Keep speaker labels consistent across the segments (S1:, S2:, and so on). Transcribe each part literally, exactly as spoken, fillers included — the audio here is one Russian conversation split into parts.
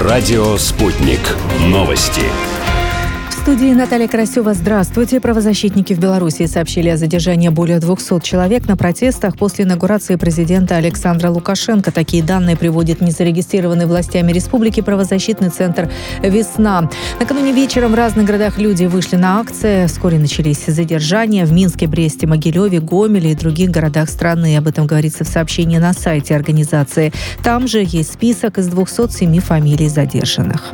S1: Радио «Спутник». Новости.
S2: В студии Наталья Карасева. Здравствуйте. Правозащитники в Беларуси сообщили о задержании более двухсот человек на протестах после инаугурации президента Александра Лукашенко. Такие данные приводит незарегистрированный властями республики правозащитный центр «Весна». Накануне вечером в разных городах люди вышли на акции. Вскоре начались задержания в Минске, Бресте, Могилеве, Гомеле и других городах страны. Об этом говорится в сообщении на сайте организации. Там же есть список из двухсот семи фамилий задержанных.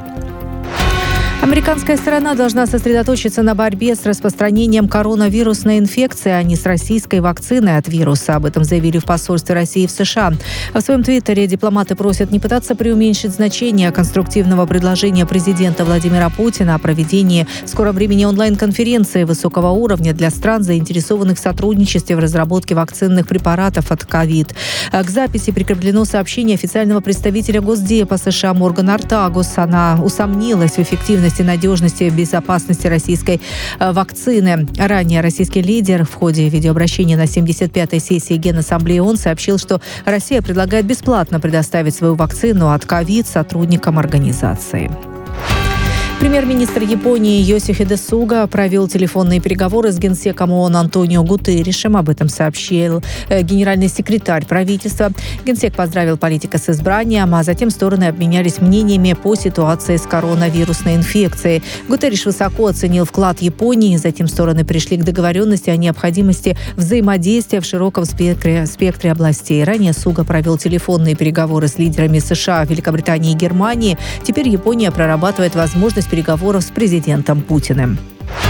S2: Американская сторона должна сосредоточиться на борьбе с распространением коронавирусной инфекции, а не с российской вакциной от вируса. Об этом заявили в посольстве России в США. В своем твиттере дипломаты просят не пытаться преуменьшить значение конструктивного предложения президента Владимира Путина о проведении в скором времени онлайн-конференции высокого уровня для стран, заинтересованных в сотрудничестве в разработке вакцинных препаратов от ковид. К записи прикреплено сообщение официального представителя Госдепа США Морган Ортагус. Она усомнилась в эффективности и надежности и безопасности российской вакцины. Ранее российский лидер в ходе видеообращения на семьдесят пятой сессии Генассамблеи ООН сообщил, что Россия предлагает бесплатно предоставить свою вакцину от ковид сотрудникам организации. Премьер-министр Японии Йосихиде Суга провел телефонные переговоры с генсеком ООН Антонио Гутерришем. Об этом сообщил генеральный секретарь правительства. Генсек поздравил политика с избранием, а затем стороны обменялись мнениями по ситуации с коронавирусной инфекцией. Гутерриш высоко оценил вклад Японии. Затем стороны пришли к договоренности о необходимости взаимодействия в широком спектре, спектре областей. Ранее Суга провел телефонные переговоры с лидерами США, Великобритании и Германии. Теперь Япония прорабатывает возможность переговоров с президентом Путиным.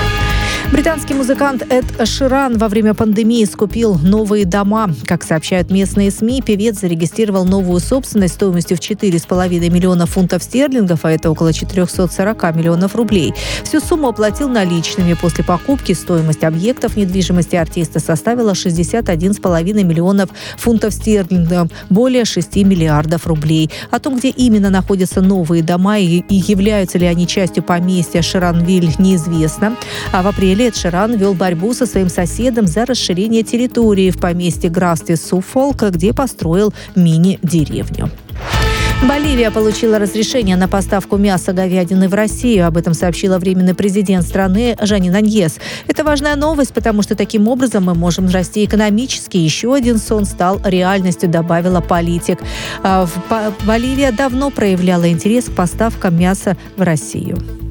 S2: Британский музыкант Эд Ширан во время пандемии скупил новые дома. Как сообщают местные СМИ, певец зарегистрировал новую собственность стоимостью в четыре с половиной миллиона фунтов стерлингов, а это около четыреста сорок миллионов рублей. Всю сумму оплатил наличными. После покупки стоимость объектов недвижимости артиста составила шестьдесят один с половиной миллионов фунтов стерлингов, более шести миллиардов рублей. О том, где именно находятся новые дома и являются ли они частью поместья Ширанвиль, неизвестно. А в апреле Эд Ширан вел борьбу со своим соседом за расширение территории в поместье графстве Суффолк, где построил мини-деревню. Боливия получила разрешение на поставку мяса говядины в Россию. Об этом сообщила временный президент страны Жанин Аньес. Это важная новость, потому что таким образом мы можем расти экономически. Еще один сон стал реальностью, добавила политик. Боливия давно проявляла интерес к поставкам мяса в Россию.